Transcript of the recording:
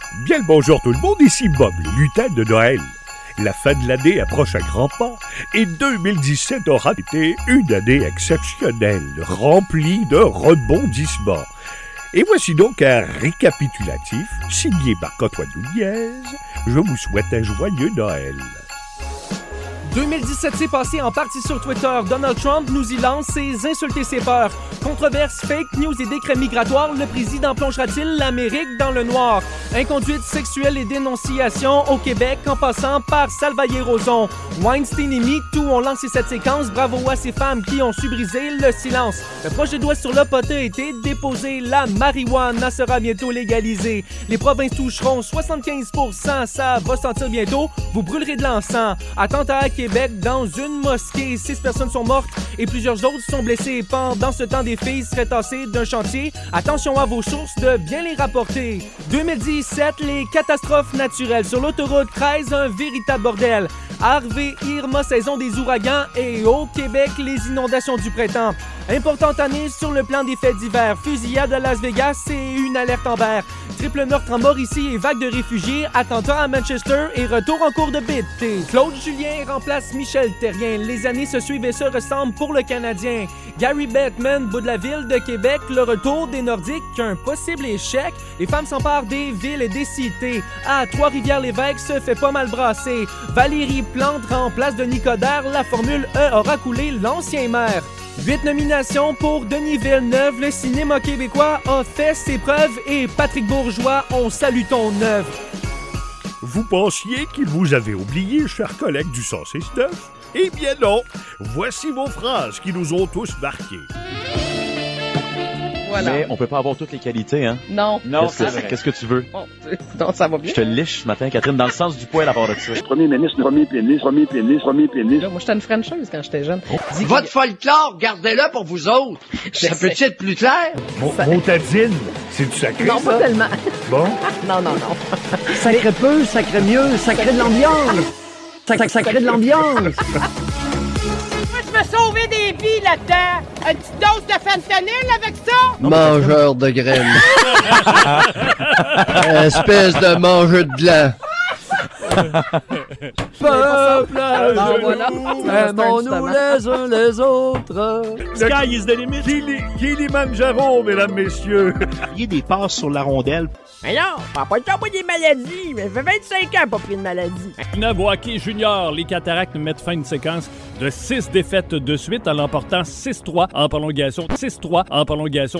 Bien le bonjour tout le monde, ici Bob, le lutin de Noël. La fin de l'année approche à grands pas et 2017 aura été une année exceptionnelle, remplie de rebondissements. Et voici donc un récapitulatif signé Marc-Antoine Nunez. Je vous souhaite un joyeux Noël. 2017 s'est passé en partie sur Twitter. Donald Trump nous y lance ses insultes et ses peurs. Controverses, fake news et décrets migratoires, le président plongera-t-il l'Amérique dans le noir? Inconduite sexuelle et dénonciation au Québec en passant par Salvaille Roson. Weinstein et MeToo ont lancé cette séquence. Bravo à ces femmes qui ont su briser le silence. Le projet de loi sur le pot a été déposé. La marijuana sera bientôt légalisée. Les provinces toucheront 75%. Ça va sentir bientôt. Vous brûlerez de l'encens. Attentat à Québec dans une mosquée. 6 personnes sont mortes et plusieurs autres sont blessées. Pendant ce temps, des filles seraient tassées d'un chantier. Attention à vos sources de bien les rapporter. 2017, les catastrophes naturelles. Sur l'autoroute 13, un véritable bordel. Harvey, Irma, saison des ouragans et au Québec, les inondations du printemps. Importante année sur le plan des faits divers. Fusillade à Las Vegas et une alerte Amber. Triple meurtre en Mauricie et vague de réfugiés. Attentat à Manchester et retour en cours de BT. Claude Julien remplace Michel Terrien. Les années se suivent et se ressemblent pour le Canadien. Gary Bettman, bout de la ville de Québec. Le retour des Nordiques, un possible échec. Les femmes s'emparent des villes et des cités. À Trois-Rivières-l'Évêque se fait pas mal brasser. Valérie Plante remplace Denis Coderre. La Formule E aura coulé l'ancien maire. 8 nominations pour Denis Villeneuve. Le cinéma québécois a fait ses preuves et Patrick Bourgeois, on salue ton œuvre. Vous pensiez qu'il vous avait oublié, chers collègues du 106.9? Eh bien non! Voici vos phrases qui nous ont tous marqués. Voilà. Mais on peut pas avoir toutes les qualités, hein? Non. Qu'est-ce que tu veux? Bon, non, ça va bien. Je te liche ce matin, Catherine, dans le sens du poil à part de ça. Premier ministre, premier pénis. Là, moi, j'étais une Frencheuse quand j'étais jeune. Votre folklore, gardez-le pour vous autres. Ça peut être plus clair? Montadine, c'est du sacré, Non, ça? pas tellement. Bon? Non. Sacré peu, sacré mieux, sacré de l'ambiance. Sacré de l'ambiance. Je vais sauver des vies là-dedans. Une petite dose de fentanyl avec ça? Mangeur de graines. Espèce de mangeur de gland. Peuple à genoux, aimons-nous les uns les autres. Sky is the limit. Kilimanjaro, mesdames, messieurs. Il y a des passes sur la rondelle. Mais non, pas le temps pour des maladies. Mais ça fait 25 ans pas pris de maladie. Au hockey junior, les Cataractes mettent fin à une séquence de 6 défaites de suite en l'emportant 6-3 en prolongation.